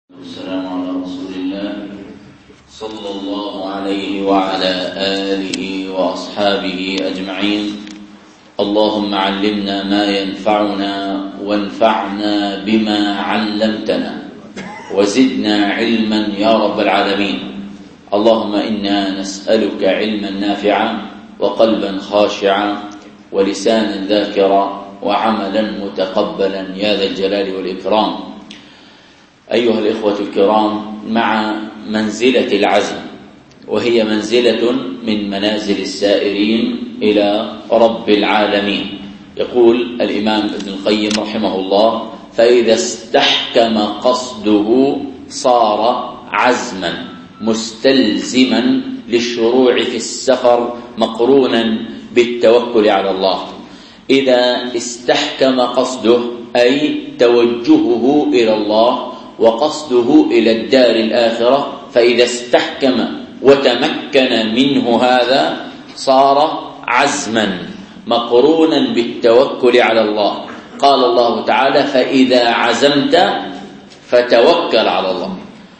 والسلام على رسول الله صلى الله عليه وعلى آله وأصحابه أجمعين. اللهم علمنا ما ينفعنا وانفعنا بما علمتنا وزدنا علما يا رب العالمين. اللهم إنا نسألك علما نافعا وقلبا خاشعا ولسانا ذاكرا وعملا متقبلا يا ذا الجلال والإكرام. أيها الإخوة الكرام، مع منزلة العزم، وهي منزلة من منازل السائرين إلى رب العالمين. يقول الإمام ابن القيم رحمه الله: فإذا استحكم قصده صار عزما مستلزما للشروع في السفر مقرونا بالتوكل على الله. إذا استحكم قصده أي توجهه إلى الله وقصده إلى الدار الآخرة، فإذا استحكم وتمكن منه هذا صار عزما مقرونا بالتوكل على الله. قال الله تعالى: فإذا عزمت فتوكل على الله.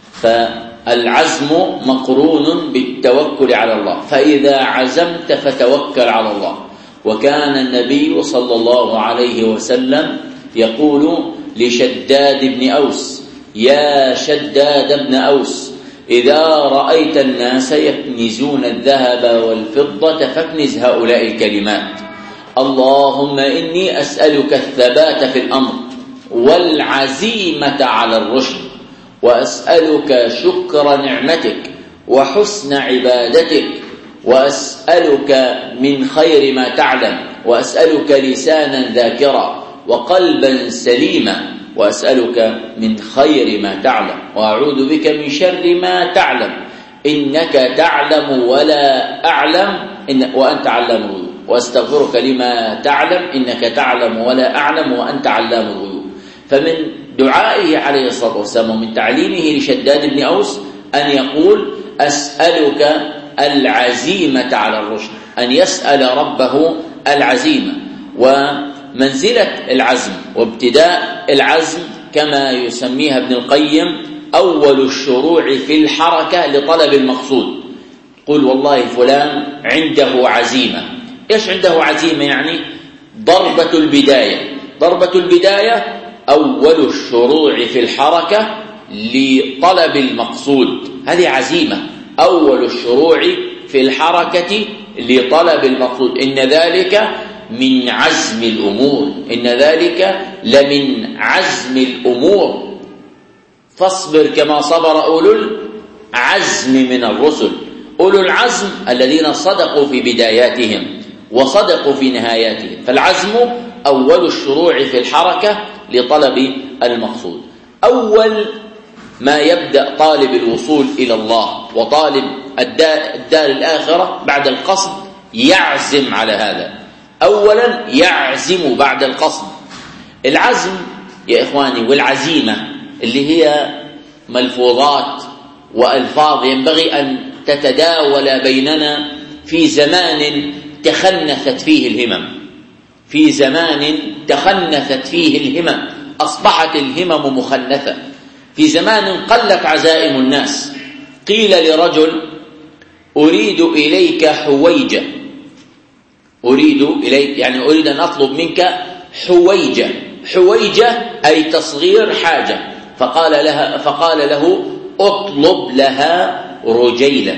فالعزم مقرون بالتوكل على الله، فإذا عزمت فتوكل على الله. وكان النبي صلى الله عليه وسلم يقول لشداد بن أوس: يا شداد بن أوس، إذا رأيت الناس يكنزون الذهب والفضة فاكنز هؤلاء الكلمات: اللهم إني أسألك الثبات في الأمر والعزيمة على الرشد، وأسألك شكر نعمتك وحسن عبادتك، وأسألك من خير ما تعلم، وأسألك لسانا ذاكرا وقلبا سليما، وأسألك من خير ما تعلم، وأعوذ بك من شر ما تعلم، إنك تعلم ولا أعلم وأنت علام الغيوب، وأستغفرك لما تعلم إنك تعلم ولا أعلم وأنت علام الغيوب. فمن دعائه عليه الصلاة والسلام ومن تعليمه لشداد بن أوس أن يقول: أسألك العزيمة على الرشد، أن يسأل ربه العزيمة. ومنزلة العزم وابتداء العزم كما يسميها ابن القيم أول الشروع في الحركة لطلب المقصود. قل والله فلان عنده عزيمة. إيش عنده عزيمة؟ يعني ضربة البداية. ضربة البداية أول الشروع في الحركة لطلب المقصود، هذه عزيمة. أول الشروع في الحركة لطلب المقصود، إن ذلك من عزم الأمور، إن ذلك لمن عزم الأمور. فاصبر كما صبر أولو العزم من الرسل. أولو العزم الذين صدقوا في بداياتهم وصدقوا في نهاياتهم. فالعزم أول الشروع في الحركة لطلب المقصود. أول ما يبدأ طالب الوصول إلى الله وطالب الدار الآخرة بعد القصد يعزم على هذا. أولا يعزم بعد القصد. العزم يا إخواني والعزيمة اللي هي ملفوظات وألفاظ ينبغي أن تتداول بيننا في زمان تخنثت فيه الهمم. في زمان تخنثت فيه الهمم، أصبحت الهمم مخنثة. في زمان قلت عزائم الناس. قيل لرجل: أريد إليك حويجة. أريد إليك يعني أريد أن أطلب منك حويجة. حويجة أي تصغير حاجة. فقال له: أطلب لها رجيلا.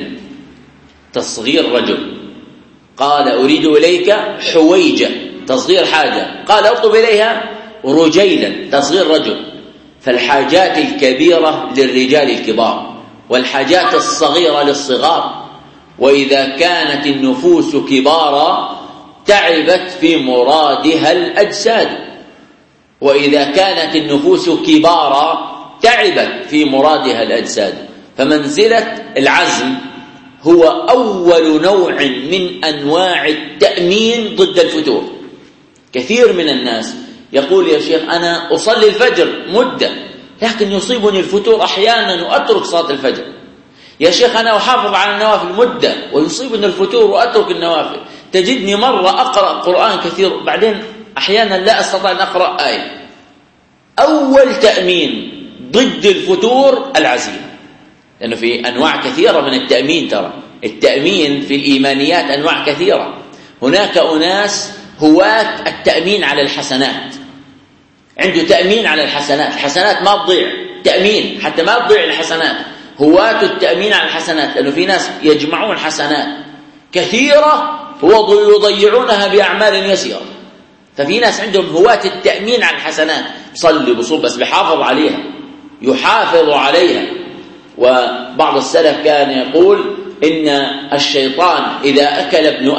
تصغير رجل. قال: أريد إليك حويجة تصغير حاجة. قال: أطلب إليها رجيلا تصغير رجل. فالحاجات الكبيرة للرجال الكبار، والحاجات الصغيرة للصغار. وإذا كانت النفوس كبارا تعبت في مرادها الأجساد. وإذا كانت النفوس كبارا تعبت في مرادها الأجساد. فمنزلة العزم هو أول نوع من أنواع التأمين ضد الفتور. كثير من الناس يقول: يا شيخ أنا أصلي الفجر مدة لكن يصيبني الفتور أحيانا وأترك صلاة الفجر. يا شيخ أنا أحافظ على النوافل مدة ويصيبني الفتور وأترك النوافل. تجدني مرة أقرأ قرآن كثير بعدين أحيانا لا أستطيع أن أقرأ آية. أول تأمين ضد الفتور العزيمة، لأنه في أنواع كثيرة من التأمين. ترى التأمين في الإيمانيات أنواع كثيرة. هناك أناس هواة التأمين على الحسنات، عنده تأمين على الحسنات، الحسنات ما تضيع، تأمين حتى ما تضيع الحسنات، هواة التأمين على الحسنات، لأنه في ناس يجمعون حسنات كثيرة ويضيعونها بأعمال يسيرة. ففي ناس عندهم هواة التأمين على الحسنات، يصلي بصوم بس بيحافظ عليها، يحافظ عليها. وبعض السلف كان يقول إن الشيطان إذا أكل ابن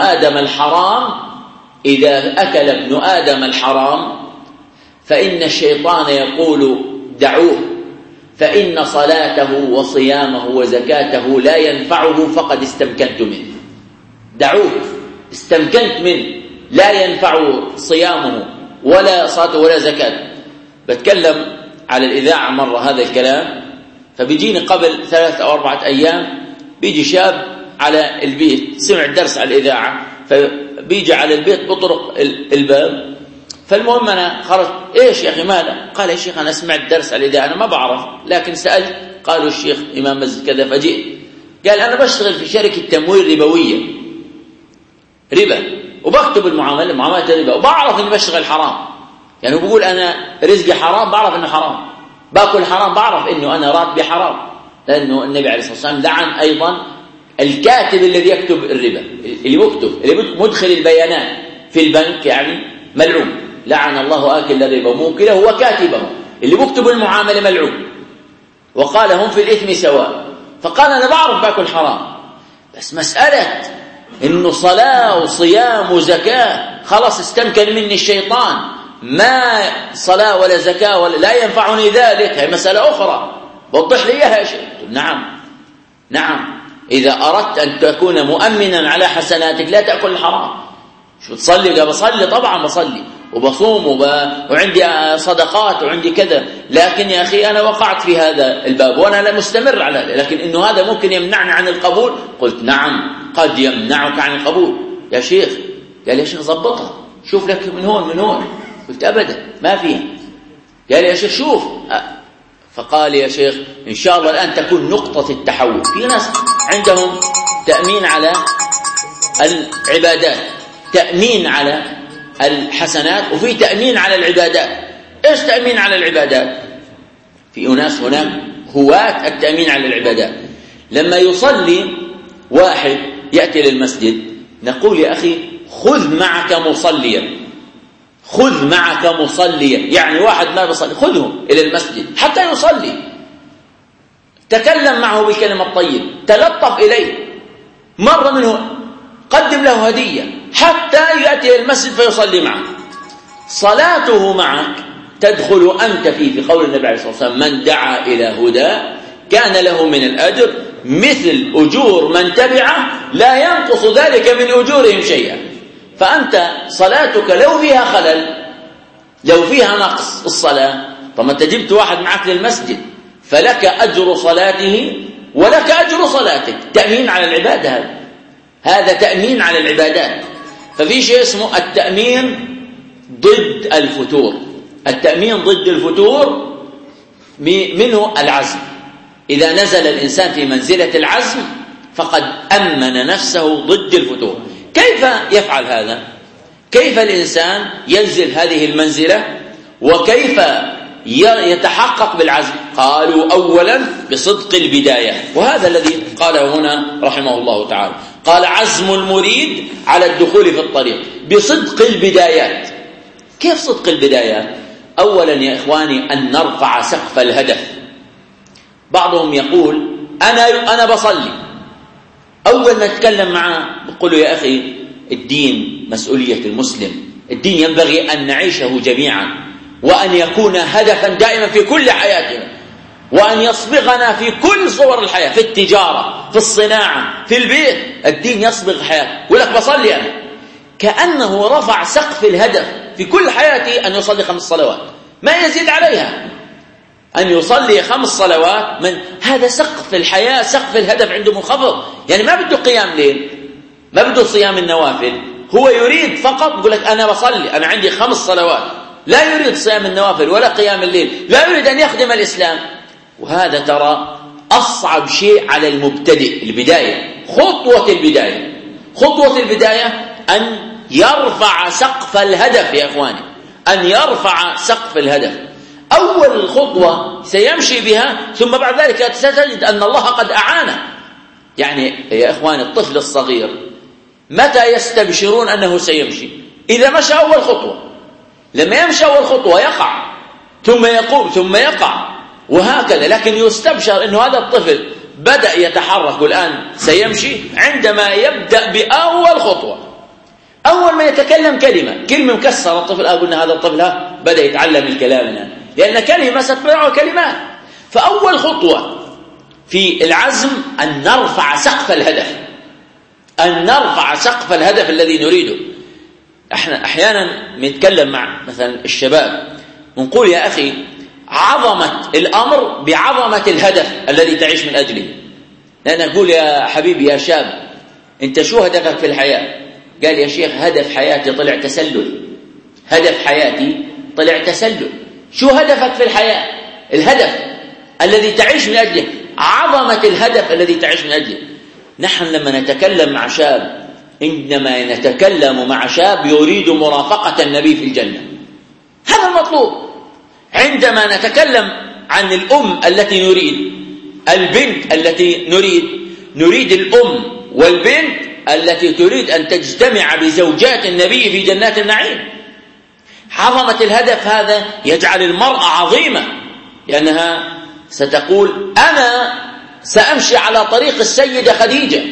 آدم الحرام فإن الشيطان يقول دعوه، فإن صلاته وصيامه وزكاته لا ينفعه فقد استمكنت منه. دعوه، استمكنت منه، لا ينفعه صيامه ولا صلاته ولا زكاته. بتكلم على الإذاعة مرة هذا الكلام، فبيجيني قبل 3 أو 4 أيام بيجي شاب على البيت، سمع الدرس على الإذاعة، فبيجي على البيت بطرق الباب. فالمهم أنا خرجت، إيش يا أخي ماذا؟ قال يا شيخ أنا سمعت الدرس على الإذاعة، أنا ما بعرف لكن سألت، قالوا الشيخ إمام مسجد كذا فجئت. قال أنا بشتغل في شركة تمويل ربوية، ربا، وبكتب معاملات الربا، وبعرف إني بشتغل حرام. يعني هو بيقول أنا رزقي حرام، بعرف إنه حرام، باكل حرام، بعرف إنه أنا راتبي حرام، لأنه النبي عليه الصلاة والسلام لعن أيضا الكاتب الذي يكتب الربا، اللي مدخل البيانات في البنك، يعني ملعون، لعن الله آكل الربا وموكله وكاتبه، اللي بيكتب المعاملة ملعون. وقال هم في الإثم سواء. فقال أنا بعرف باكل حرام، بس مسألة إنه صلاة وصيام وزكاة خلاص استمكن مني الشيطان، ما صلاة ولا زكاة ولا لا ينفعني ذلك، هي مسألة أخرى، وضح لي إياها يا شيخ. نعم إذا أردت أن تكون مؤمنا على حسناتك لا تأكل الحرام. شو تصلي؟ قال بصلي، طبعا بصلي وبصوم وعندي صدقات وعندي كذا، لكن يا أخي أنا وقعت في هذا الباب وأنا لا مستمر على هذا، لكن إنه هذا ممكن يمنعني عن القبول. قلت نعم قد يمنعك عن القبول يا شيخ. قال يا شيخ ضبطها، شوف لك من هون. قلت أبدا ما فيها. قال يا شيخ شوف. فقال يا شيخ إن شاء الله الآن تكون نقطة التحول. في ناس عندهم تأمين على العبادات، تأمين على الحسنات، وفي تأمين على العبادات. إيش تأمين على العبادات؟ في أناس هناك هواة التأمين على العبادات. لما يصلي واحد يأتي للمسجد نقول يا أخي خذ معك مصليا، يعني واحد ما بيصلي خذه إلى المسجد حتى يصلي، تكلم معه بالكلمة الطيبة، تلطف إليه، مرة منه قدم له هدية حتى يأتي إلى المسجد فيصلي معك. صلاته معك تدخل أنت فيه، في قول النبي عليه الصلاة والسلام من دعا إلى هدى كان له من الأجر مثل أجور من تبعه لا ينقص ذلك من أجورهم شيئا. فأنت صلاتك لو فيها خلل، لو فيها نقص الصلاة، طب ما أنت جبت واحد معك للمسجد فلك أجر صلاته ولك أجر صلاتك. تأمين على العبادة، هذا تأمين على العبادات. ففي شيء اسمه التأمين ضد الفتور. التأمين ضد الفتور منه العزم. إذا نزل الإنسان في منزلة العزم فقد أمن نفسه ضد الفتور. كيف يفعل هذا؟ كيف الإنسان ينزل هذه المنزلة وكيف يتحقق بالعزم؟ قالوا أولا بصدق البداية، وهذا الذي قاله هنا رحمه الله تعالى. قال عزم المريد على الدخول في الطريق بصدق البدايات. كيف صدق البدايات؟ أولا يا إخواني أن نرفع سقف الهدف. بعضهم يقول أنا بصلي، أول ما نتكلم معه نقول يا أخي الدين مسؤولية المسلم، الدين ينبغي أن نعيشه جميعا، وأن يكون هدفا دائما في كل حياتنا، وأن يصبغنا في كل صور الحياة، في التجارة، في الصناعة، في البيت. الدين يصبغ حياتي. يقول لك بصلي أنا، كأنه رفع سقف الهدف في كل حياتي أن يصلي 5 صلوات ما يزيد عليها، أن يصلي 5 صلوات. من هذا سقف الحياة، سقف الهدف عنده منخفض. يعني ما بده قيام ليل، ما بده صيام النوافل، هو يريد فقط يقول لك أنا بصلي، أنا عندي 5 صلوات، لا يريد صيام النوافل ولا قيام الليل، لا يريد أن يخدم الإسلام. وهذا ترى أصعب شيء على المبتدئ، البداية، خطوة البداية أن يرفع سقف الهدف يا إخواني، أن يرفع سقف الهدف. أول خطوة سيمشي بها، ثم بعد ذلك ستجد أن الله قد أعانه. يعني يا إخواني الطفل الصغير متى يستبشرون أنه سيمشي؟ إذا مشى أول خطوة. لما يمشي أول خطوة يقع، ثم يقوم، ثم يقع، وهكذا. لكن يستبشر أنه هذا الطفل بدأ يتحرك الآن سيمشي عندما يبدأ بأول خطوة. أول ما يتكلم كلمة مكسرة الطفل، قلنا هذا الطفل بدأ يتعلم الكلام الآن، لأن كلمة ستتبعه كلمات. فأول خطوة في العزم أن نرفع سقف الهدف، أن نرفع سقف الهدف الذي نريده. احنا أحيانا نتكلم مع مثلا الشباب ونقول يا أخي عظمة الأمر بعظمة الهدف الذي تعيش من أجله. لأن أقول يا حبيبي يا شاب أنت شو هدفك في الحياة؟ قال يا شيخ هدف حياتي طلع تسلل. هدف حياتي طلع تسلل. شو هدفك في الحياة؟ الهدف الذي تعيش من أجله، عظمة الهدف الذي تعيش من أجله. نحن لما نتكلم مع شاب، إنما نتكلم مع شاب يريد مرافقة النبي في الجنة، هذا المطلوب. عندما نتكلم عن الأم التي نريد، البنت التي نريد الأم والبنت التي تريد أن تجتمع بزوجات النبي في جنات النعيم. عظمة الهدف هذا يجعل المرأة عظيمة، لأنها ستقول أنا سأمشي على طريق السيدة خديجة،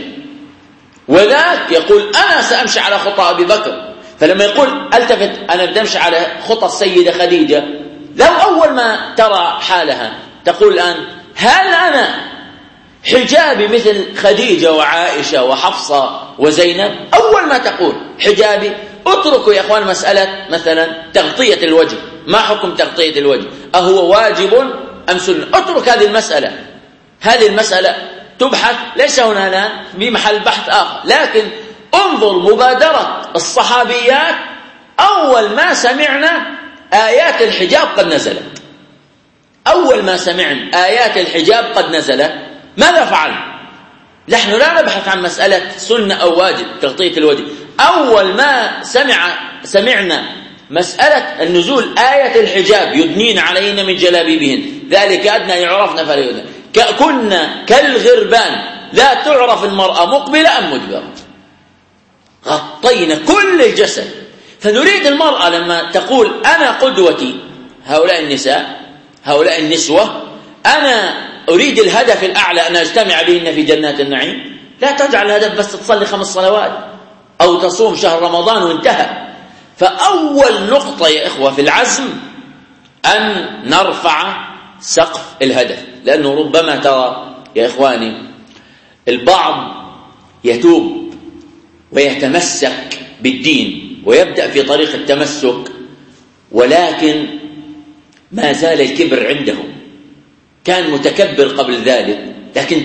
وذاك يقول أنا سأمشي على خطى أبي بكر. فلما يقول التفت أنا بدي أمشي على خطى السيدة خديجة، لو أول ما ترى حالها تقول الآن هل أنا حجابي مثل خديجة وعائشة وحفصة وزينب؟ أول ما تقول حجابي، اتركوا يا أخوان مسألة مثلا تغطية الوجه. ما حكم تغطية الوجه؟ أهو واجب أم سنة؟ اترك هذه المسألة تبحث، ليس هنا الآن بمحل بحث آخر. لكن انظر مبادرة الصحابيات، أول ما سمعنا آيات الحجاب قد نزلت، أول ما سمعنا آيات الحجاب قد نزلت ماذا فعلنا؟ نحن لا نبحث عن مسألة سنة أو واجب تغطية الوجه. أول ما سمعنا مسألة النزول آية الحجاب يدنين علينا من جلابيبهن ذلك أدنى يعرفن فلا يؤذن. كنا كالغربان لا تعرف المرأة مقبلة أم مدبرة، غطينا كل الجسد. فنريد المرأة لما تقول أنا قدوتي هؤلاء النساء هؤلاء النسوة، أنا أريد الهدف الأعلى أن أجتمع بهن في جنات النعيم، لا تجعل الهدف بس تصلي 5 صلوات أو تصوم شهر رمضان وانتهى. فأول نقطة يا إخوة في العزم أن نرفع سقف الهدف. لأنه ربما ترى يا إخواني البعض يتوب ويتمسك بالدين ويبدأ في طريق التمسك، ولكن ما زال الكبر عنده. كان متكبر قبل ذلك لكن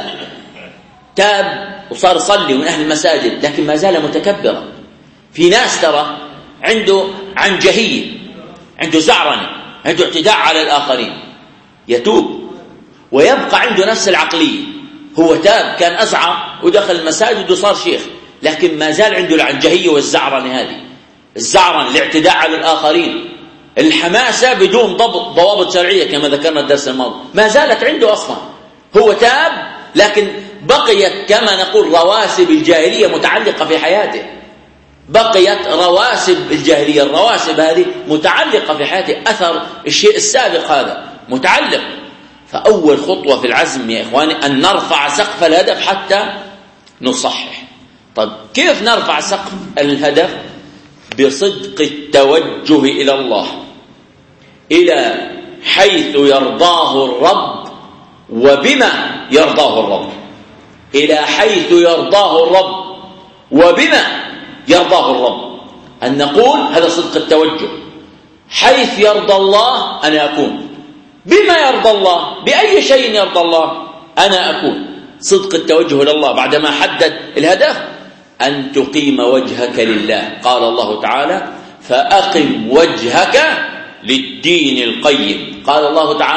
تاب وصار يصلي من أهل المساجد، لكن ما زال متكبرا. في ناس ترى عنده عنجهية، عنده زعرنة، عنده اعتداء على الآخرين، يتوب ويبقى عنده نفس العقلية. هو تاب، كان أزعر ودخل المساجد وصار شيخ، لكن ما زال عنده العنجهية والزعرنة هذه، الزعرنة، الاعتداء على الآخرين، الحماسة بدون ضوابط شرعية كما ذكرنا الدرس الماضي، ما زالت عنده أصلا. هو تاب لكن بقيت كما نقول رواسب الجاهلية متعلقة في حياته، بقيت رواسب الجاهلية، الرواسب هذه متعلقة في حياته، أثر الشيء السابق هذا متعلق. فأول خطوة في العزم يا إخواني أن نرفع سقف الهدف حتى نصحح. طيب كيف نرفع سقف الهدف؟ بصدق التوجه إلى الله، إلى حيث يرضاه الرب وبما يرضاه الرب، إلى حيث يرضاه الرب وبما يرضاه الرب. أن نقول هذا صدق التوجه، حيث يرضى الله أنا أكون، بما يرضى الله، بأي شيء يرضى الله أنا أكون. صدق التوجه إلى الله بعدما حدد الهدف أن تقيم وجهك لله. قال الله تعالى فأقم وجهك للدين القيم. قال الله تعالى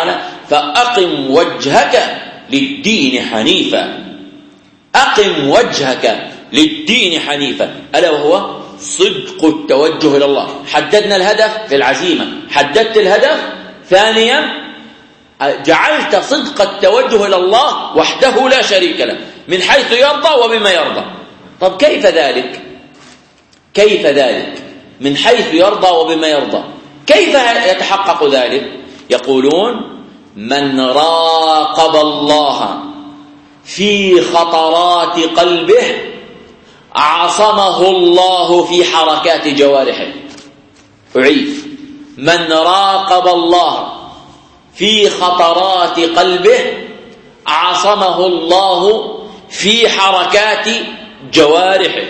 فأقم وجهك للدين حنيفا. أقم وجهك للدين حنيفا، ألا وهو صدق التوجه إلى الله. حددنا الهدف في العزيمة، حددت الهدف. ثانيا جعلت صدق التوجه إلى الله وحده لا شريك له من حيث يرضى وبما يرضى. طب كيف ذلك؟ كيف ذلك من حيث يرضى وبما يرضى؟ كيف يتحقق ذلك؟ يقولون من راقب الله في خطرات قلبه عصمه الله في حركات جوارحه. أعيد: من راقب الله في خطرات قلبه عصمه الله في حركات جوارحه.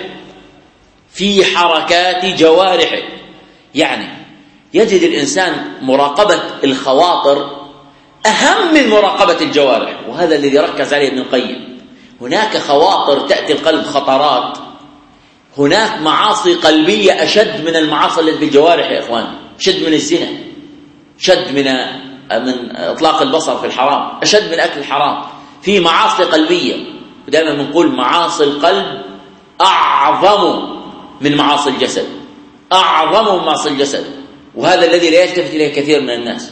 في حركات جوارحه، يعني يجد الإنسان مراقبة الخواطر أهم من مراقبة الجوارح، وهذا الذي ركز عليه ابن القيم. هناك خواطر تأتي القلب، خطرات، هناك معاصي قلبية أشد من المعاصي التي بالجوارح يا إخوان. شد من الزنا، شد من إطلاق البصر في الحرام، أشد من أكل الحرام. في معاصي قلبية، ودائما بنقول معاصي القلب أعظم من معاصي الجسد، أعظم من معاصي الجسد، وهذا الذي لا يلتفت إليه كثير من الناس.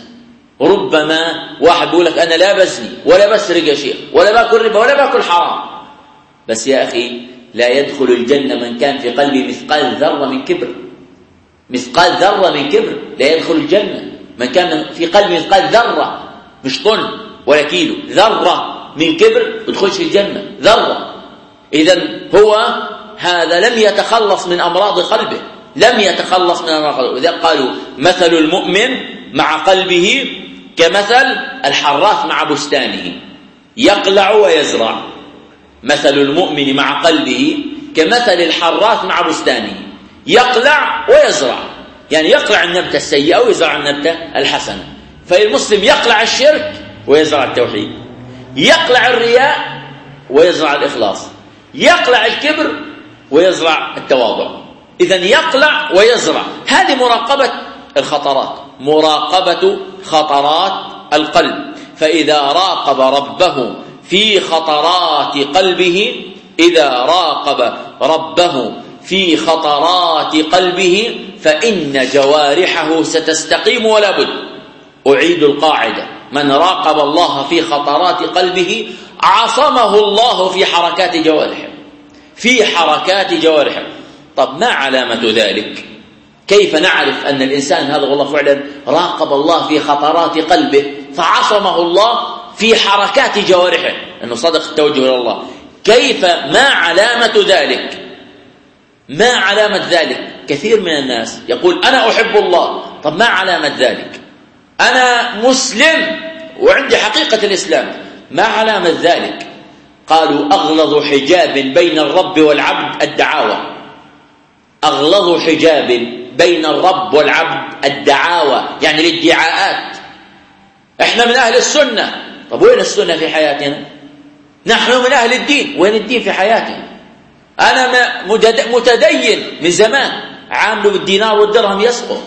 ربما واحد بيقول لك أنا لا بزني ولا بسرق يا شيخ ولا باكل ربا ولا باكل حرام، بس يا أخي لا يدخل الجنة من كان في قلبه مثقال ذرة من كبر. مثقال ذرة من كبر لا يدخل الجنة. من كان في قلبه مثقال ذرة، مش طن ولا كيلو، ذرة من كبر يدخلش في الجنة، ذرة. إذن هو هذا لم يتخلص من أمراض قلبه، لم يتخلص من أمراض قلبه. وذلك قالوا مثل المؤمن مع قلبه كمثل الحراث مع بستانه يقلع ويزرع. مثل المؤمن مع قلبه كمثل الحراث مع بستانه يقلع ويزرع، يعني يقلع النبتة السيئة ويزرع النبتة الحسنة. فالمسلم يقلع الشرك ويزرع التوحيد، يقلع الرياء ويزرع الإخلاص، يقلع الكبر ويزرع التواضع. إذن يقلع ويزرع. هذه مراقبة الخطرات، مراقبة خطرات القلب. فإذا راقب ربه في خطرات قلبه، إذا راقب ربه في خطرات قلبه فإن جوارحه ستستقيم ولا بد. أعيد القاعدة: من راقب الله في خطرات قلبه عصمه الله في حركات جوارحه، في حركات جوارحه. طب ما علامة ذلك؟ كيف نعرف أن الإنسان هذا والله فعلا راقب الله في خطرات قلبه فعصمه الله في حركات جوارحه، أنه صدق التوجه إلى الله؟ كيف؟ ما علامة ذلك؟ ما علامة ذلك؟ كثير من الناس يقول أنا أحب الله. طب ما علامة ذلك؟ أنا مسلم وعندي حقيقة الإسلام، ما علامة ذلك؟ قالوا أغلظ حجاب بين الرب والعبد الدعاوى. أغلظ حجاب بين الرب والعبد الدعاوى، يعني الادعاءات. احنا من أهل السنة. طب وين السنة في حياتنا؟ نحن من أهل الدين، وين الدين في حياتنا؟ أنا متدين من زمان، عامله بالدينار والدرهم يسقط.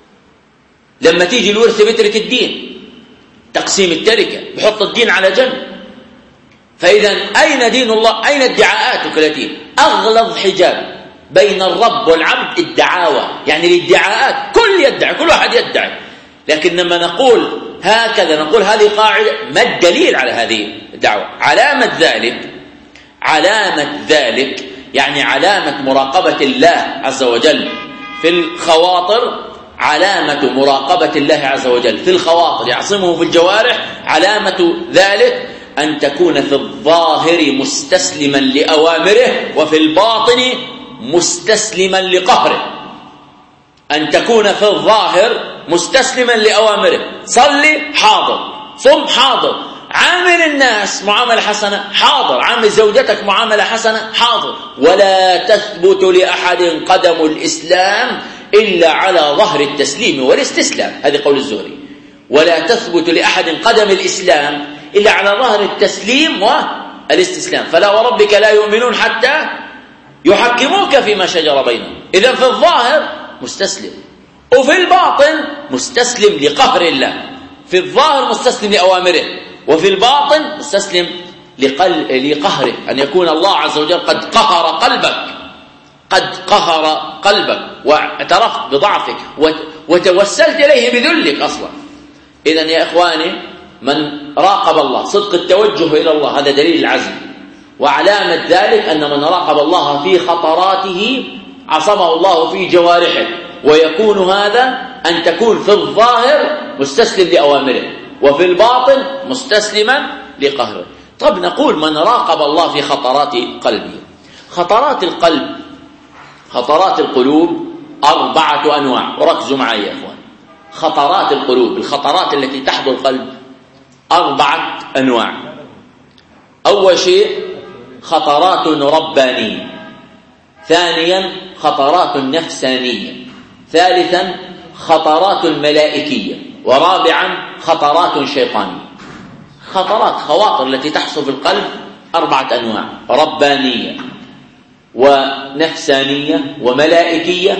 لما تيجي الورثة بيترك الدين، تقسيم التركة بحط الدين على جنب. فإذا أين دين الله؟ أين ادعاءاتك التي؟ أغلظ حجاب بين الرب والعبد الدعاوى، يعني الادعاءات، كل يدعي، كل واحد يدعي. لكن لما نقول هكذا نقول هذه قاعدة، ما الدليل على هذه الدعوة؟ علامة ذلك، علامة ذلك يعني علامة مراقبة الله عز وجل في الخواطر، علامة مراقبة الله عز وجل في الخواطر يعصمه في الجوارح. علامة ذلك أن تكون في الظاهر مستسلما لأوامره وفي الباطن مستسلما لقهره. أن تكون في الظاهر مستسلما لأوامره، صلي حاضر، صم حاضر، عامل الناس معاملة حسنة حاضر، عامل زوجتك معاملة حسنة حاضر. ولا تثبت لأحد قدم الإسلام إلا على ظهر التسليم والاستسلام. هذه قول الزهري: ولا تثبت لأحد قدم الإسلام إلا على ظهر التسليم والاستسلام. فلا وربك لا يؤمنون حتى يحكموك فيما شجر بينهم. إذن في الظاهر مستسلم، وفي الباطن مستسلم لقهر الله. في الظاهر مستسلم لأوامره، وفي الباطن مستسلم لقهره، أن يكون الله عز وجل قد قهر قلبك واعترفت بضعفك وتوسلت إليه بذلك أصلا. إذن يا إخواني، من راقب الله صدق التوجه إلى الله هذا دليل العزم، وعلامة ذلك أن من راقب الله في خطراته عصمه الله في جوارحه، ويكون هذا أن تكون في الظاهر مستسلم لأوامره، وفي الباطن مستسلما لقهره. طب نقول من راقب الله في خطرات قلبه. خطرات القلوب 4 أنواع، وركزوا معي يا إخوان. خطرات القلوب، الخطرات التي تحضر القلب 4 أنواع. أول شيء خطرات ربانية، ثانيا خطرات نفسانية، ثالثا خطرات ملائكية، ورابعا خطرات شيطانية. خواطر التي تحصل في القلب 4 أنواع: ربانية ونفسانية وملائكية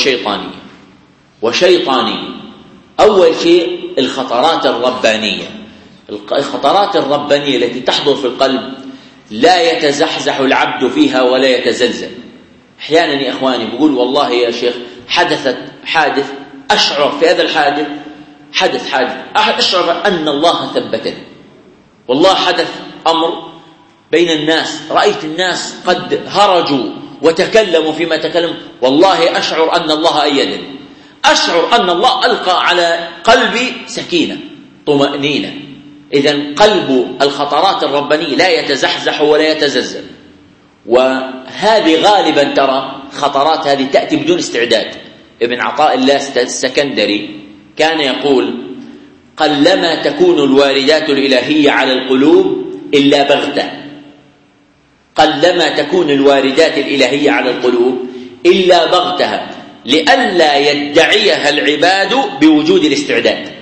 وشيطانية. أول شيء الخطرات الربانية. الخطرات الربانية التي تحضر في القلب لا يتزحزح العبد فيها ولا يتزلزل. أحيانا يا إخواني بقول والله يا شيخ حدثت حادث، أشعر في هذا الحادث أشعر أن الله ثبتني. والله حدث أمر بين الناس، رأيت الناس قد هرجوا وتكلموا فيما تكلم، والله أشعر أن الله أيدني، أشعر أن الله ألقى على قلبي سكينة طمأنينة. إذن قلب الخطرات الربانية لا يتزحزح ولا يتزلزل. وهذه غالبا ترى خطرات هذه تأتي بدون استعداد. ابن عطاء الله السكندري كان يقول: قلما تكون الواردات الإلهية على القلوب إلا بغتة، قلما تكون الواردات الإلهية على القلوب إلا بغتها، لئلا يدعيها العباد بوجود الاستعداد.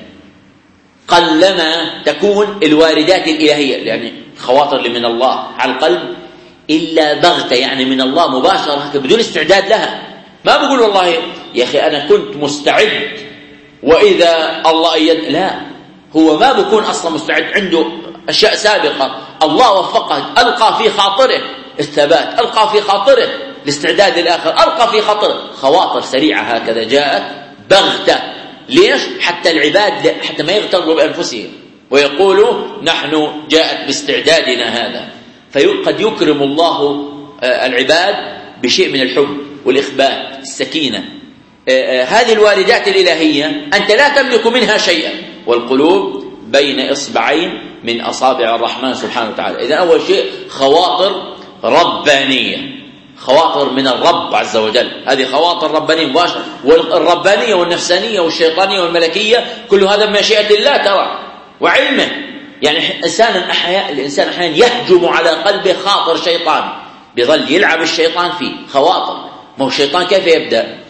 قلما تكون الواردات الإلهية، يعني الخواطر اللي من الله على القلب، إلا بغتة يعني من الله مباشرة بدون استعداد لها. ما بقول والله يا أخي أنا كنت مستعد وإذا الله أيد، لا، هو ما بكون أصلا مستعد، عنده أشياء سابقة الله وفقه، ألقى في خاطره الثبات، ألقى في خاطره الاستعداد للآخر، ألقى في خاطره خواطر سريعة هكذا جاءت بغتة. ليش؟ حتى العباد حتى ما يغتروا بأنفسهم ويقولوا نحن جاءت باستعدادنا هذا. فقد يكرم الله العباد بشيء من الحب والإخبات، السكينة. هذه الواردات الإلهية أنت لا تملك منها شيئا، والقلوب بين إصبعين من أصابع الرحمن سبحانه وتعالى. إذن أول شيء خواطر ربانية، خواطر من الرب عز وجل، هذه خواطر ربانية مباشرة. والربانية والنفسانية والشيطانية والملكية كل هذا بمشيئة الله ترى وعلمه. يعني الإنسان أحيانا يهجم على قلبه خاطر شيطان، بظل يلعب الشيطان فيه خواطر. ما هو الشيطان كيف يبدأ؟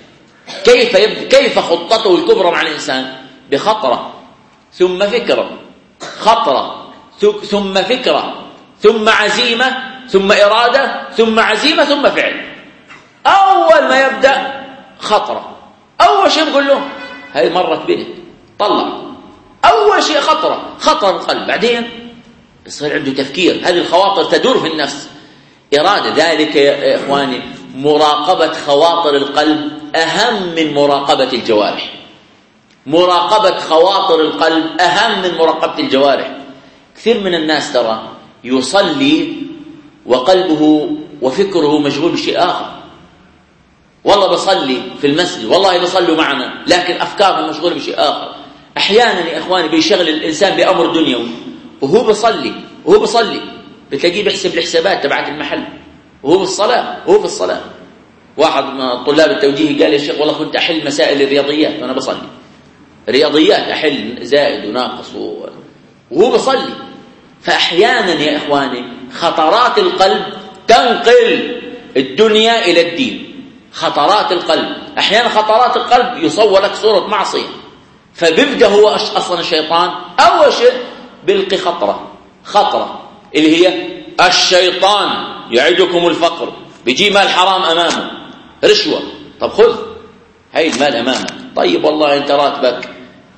كيف خطته الكبرى مع الإنسان؟ بخطرة ثم فكرة، خطرة ثم فكرة ثم عزيمة ثم إرادة ثم عزيمة ثم فعل. أول ما يبدأ خطرة، أول شيء نقول له هاي مرت بنت طلع، أول شيء خطر القلب، بعدين يصير عنده تفكير، هذه الخواطر تدور في النفس، إرادة. ذلك يا إخواني مراقبة خواطر القلب أهم من مراقبة الجوارح. مراقبة خواطر القلب أهم من مراقبة الجوارح. كثير من الناس ترى يصلي وقلبه وفكره مشغول بشيء آخر. والله بصلي في المسجد، والله بصلوا معنا، لكن أفكاره مشغول بشيء آخر. أحيانا يا إخواني بيشغل الإنسان بأمر دنيوي وهو بصلي بتلاقيه بيحسب الحسابات تبعت المحل وهو في الصلاة. واحد من طلاب التوجيه قال يا شيخ والله كنت أحل مسائل الرياضيات وأنا بصلي، رياضيات أحل زائد وناقص وهو بصلي. فأحيانا يا إخواني خطرات القلب تنقل الدنيا إلى الدين. خطرات القلب أحيانا خطرات القلب يصور لك صورة معصية، فبيبدأ هو أصلا الشيطان أول شيء بيلقي خطرة اللي هي الشيطان يعدكم الفقر، بيجي مال حرام أمامه، رشوة، طب خذ هاي المال أمامك، طيب والله أنت راتبك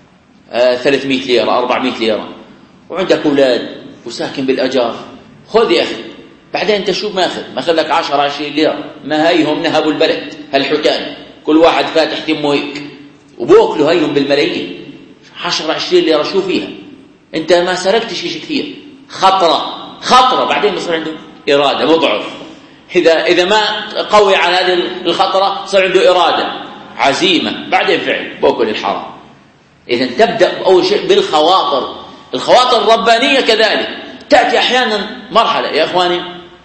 300 ليرة 400 ليرة وعندك أولاد وساكن بالأجار، خذ يا أخي. بعدين أنت شو ماخذ لك 10-20 ليرة، ما هيهم نهبوا البلد هالحتان، كل واحد فاتح تمه هيك وبوكلوا هيهم بالملايين. 10-20 ليرة شو فيها؟ أنت ما سرقتش شيء كثير. خطرة بعدين بصير عنده إرادة، مضعف. إذا ما قوي على هذه الخطرة صار عنده إرادة، عزيمة، بعدين فعل بوكل الحرام. إذا تبدأ أول شيء بالخواطر. الخواطر الربانية كذلك تأتي أحيانا مرحلة. يا أخواني،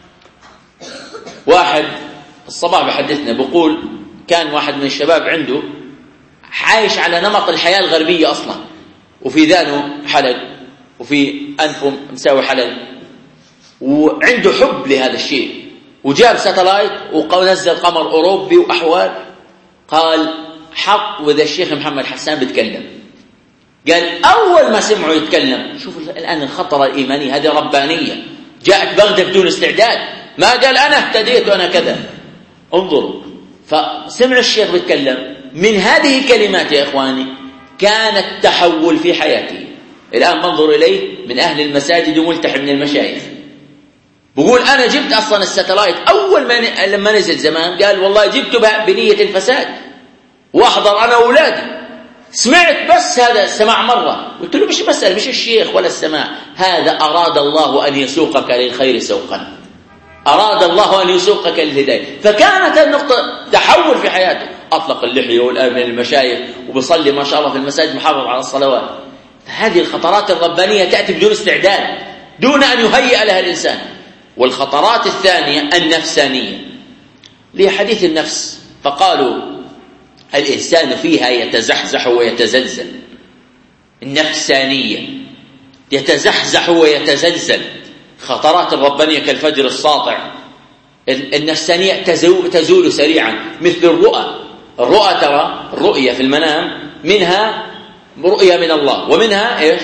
واحد الصباح بحدثنا بقول كان واحد من الشباب عنده عايش على نمط الحياة الغربية أصلا، وفي ذانه حلق وفي أنفه مساوي حلق، وعنده حب لهذا الشيء، وجاب ساتلايت ونزل قمر أوروبي وأحوال. قال حط وذا الشيخ محمد حسان بيتكلم، قال أول ما سمعوا يتكلم، شوف الآن الخطرة الإيمانية هذه ربانية جاءت بغدة بدون استعداد، ما قال أنا اهتديت وأنا كذا. انظروا، فسمع الشيخ بيتكلم، من هذه الكلمات يا إخواني كان التحول في حياته. الآن منظر إليه من أهل المساجد وملتحي من المشايخ، بقول أنا جبت أصلا الساتلايت أول ما لما نزل زمان، قال والله جبته بنية الفساد وأحضر أنا أولادي، سمعت بس هذا السماع مرة، قلت له مش مسألة، مش الشيخ ولا السماع، هذا أراد الله أن يسوقك للخير سوقا، أراد الله أن يسوقك للهداية. فكانت النقطة تحول في حياته، أطلق اللحية والآن من المشايخ وبصلي ما شاء الله في المساجد، محافظ على الصلوات. هذه الخطرات الربانية تأتي بدون استعداد، دون أن يهيئ لها الإنسان. والخطرات الثانية النفسانية، لحديث النفس، فقالوا الإنسان فيها يتزحزح ويتزلزل. النفسانية يتزحزح ويتزلزل، خطرات الربانية كالفجر الساطع. النفسانية تزول سريعا، مثل الرؤى ترى الرؤية في المنام منها رؤية من الله، ومنها إيش؟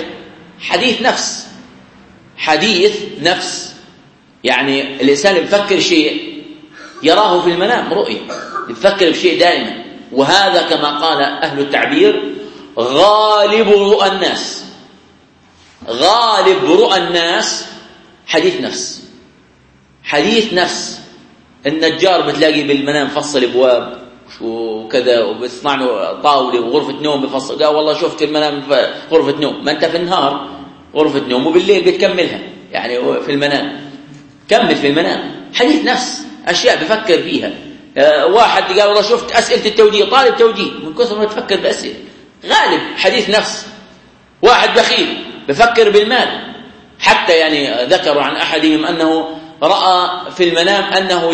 حديث نفس، يعني الإنسان يفكر شيء يراه في المنام رؤية، يفكر بشيء دائما. وهذا كما قال أهل التعبير غالب رؤى الناس حديث نفس. النجار بتلاقي بالمنام فصل ابواب وكذا، وبيصنع له طاوله وغرفه نوم بفصل، قال والله شفت المنام غرفه نوم، ما انت في النهار غرفه نوم وبالليل بتكملها، يعني في المنام كمل في المنام. حديث نفس، اشياء بفكر فيها. واحد قال والله شفت اسئله التوجيه، طالب توجيه من كثر ما تفكر باسئله، غالب حديث نفس. واحد بخيل بفكر بالمال، حتى يعني ذكروا عن احدهم انه راى في المنام انه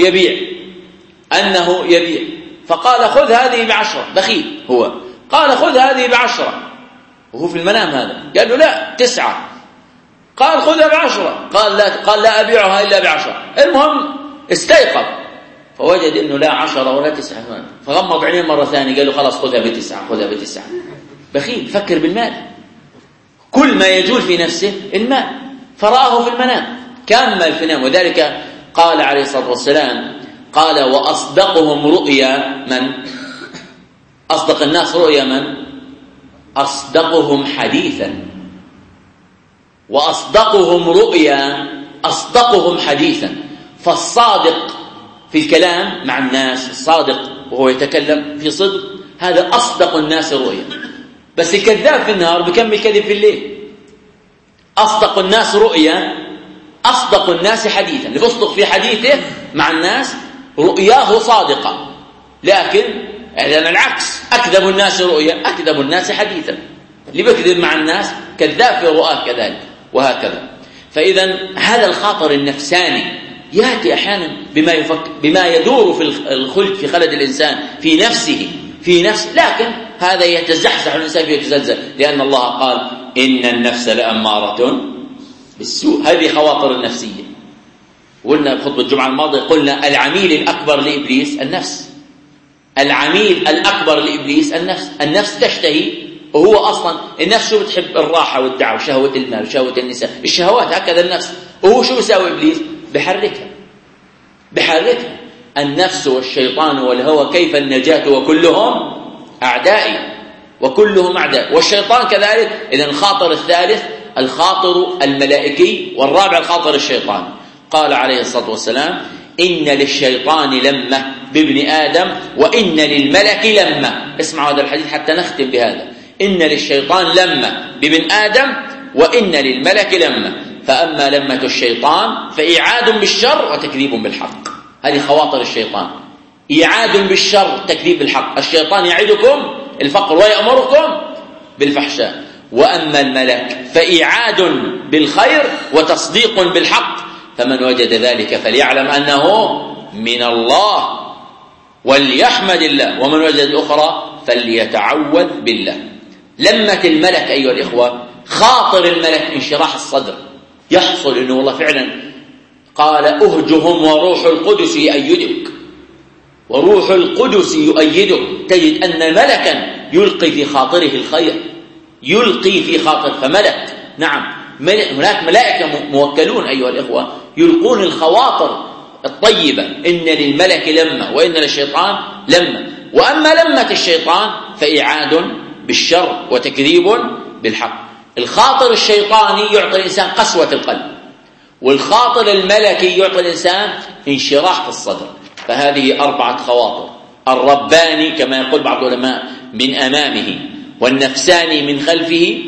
يبيع، فقال خذ هذه ب10، بخيل هو، قال خذ هذه ب10 وهو في المنام هذا، قال له لا 9، قال خذها ب10، قال لا أبيعها إلا ب10. المهم استيقظ فوجد إنه لا 10 ولا 9، فغمض عينيه مرة ثانية، قال له خلاص خذها ب9. بخيل فكر بالمال، كل ما يجول في نفسه المال، فرآه في المنام كمل في المنام. وذلك قال عليه الصلاة والسلام، قال وأصدقهم رؤيا من؟ أصدق الناس رؤيا من؟ أصدقهم حديثا. وأصدقهم رؤيا أصدقهم حديثا. فالصادق في الكلام مع الناس، الصادق وهو يتكلم في صدق، هذا أصدق الناس رؤيا. بس الكذاب في النهار بكمل كذب في الليل. أصدق الناس رؤيا أصدق الناس حديثا، اللي بيصدق في حديثه مع الناس رؤياه صادقة. لكن إذن العكس، أكذب الناس رؤيا أكذب الناس حديثا، اللي بيكذب مع الناس كذاب في رؤاه كذلك، وهكذا. فإذا هذا الخاطر النفساني يأتي أحيانا بما يدور في الخلد، في خلد الإنسان في نفسه، لكن هذا يتزحزح الإنسان ويتزلزل، لأن الله قال إن النفس لأمارة بالسوء. هذه خواطر النفسية. قلنا بخطبة الجمعة الماضية، قلنا العميل الأكبر لإبليس النفس. العميل الأكبر لإبليس النفس تشتهي، وهو أصلا النفس شو بتحب؟ الراحة والدعوة وشهوة المال وشهوة النساء، الشهوات، هكذا النفس. وهو شو بيساوي إبليس؟ بحركها. النفس والشيطان والهوى كيف النجاة وكلهم أعدائي. وكلهم أعداء، والشيطان كذلك. إذن الخاطر الثالث الخاطر الملائكي، والرابع الخاطر الشيطاني. قال عليه الصلاة والسلام: إن للشيطان لمة بابن آدم وإن للملك لمة. اسمعوا هذا الحديث حتى نختم بهذا: إن للشيطان لمة بابن آدم وإن للملك لمة، فأما لمة الشيطان فإيعاد بالشر وتكذيب بالحق. هذه خواطر الشيطان: إيعاد بالشر، تكذيب بالحق. الشيطان يعدكم الفقر ويأمركم بالفحشاء. وأما الملك فإيعاد بالخير وتصديق بالحق، فمن وجد ذلك فليعلم أنه من الله وليحمد الله، ومن وجد الأخرى فليتعوذ بالله. لمة الملك أيها الإخوة، خاطر الملك انشراح الصدر، يحصل إنه والله فعلا قال: أهجهم وروح القدس يؤيدك، وروح القدس يؤيدك. تجد أن ملكا يلقي في خاطره الخير، يلقي في خاطر، فملك، نعم، هناك ملائكة موكلون أيها الإخوة يلقون الخواطر الطيبة. إن للملك لمة وإن للشيطان لمة. وأما لمة الشيطان فإيعاد بالشر وتكذيب بالحق. الخاطر الشيطاني يعطي الإنسان قسوة القلب، والخاطر الملكي يعطي الإنسان انشراح في الصدر. فهذه 4 خواطر: الرباني كما يقول بعض العلماء من أمامه، والنفساني من خلفه،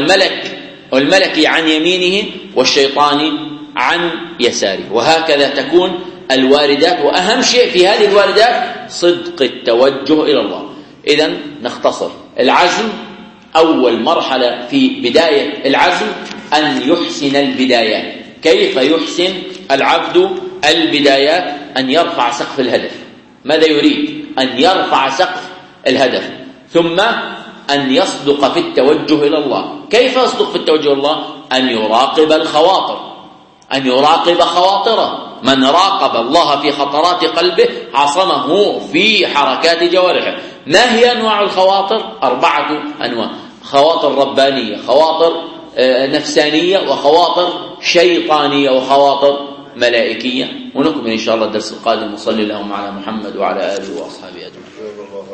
والملكي عن يمينه، والشيطاني عن يساره. وهكذا تكون الواردات. وأهم شيء في هذه الواردات صدق التوجه إلى الله. إذن نختصر: العزم، أول مرحلة في بداية العزم أن يحسن البدايات. كيف يحسن العبد البدايات؟ أن يرفع سقف الهدف. ماذا يريد؟ أن يرفع سقف الهدف. ثم أن يصدق في التوجه إلى الله. كيف يصدق في التوجه إلى الله؟ أن يراقب الخواطر، أن يراقب خواطره. من راقب الله في خطرات قلبه عصمه في حركات جوارحه. ما هي أنواع الخواطر؟ 4 أنواع: خواطر ربانية، خواطر نفسانية، وخواطر شيطانية، وخواطر ملائكية. ونكمل إن شاء الله الدرس القادم. وصلي اللهم على محمد وعلى آله وأصحابه أجمعين.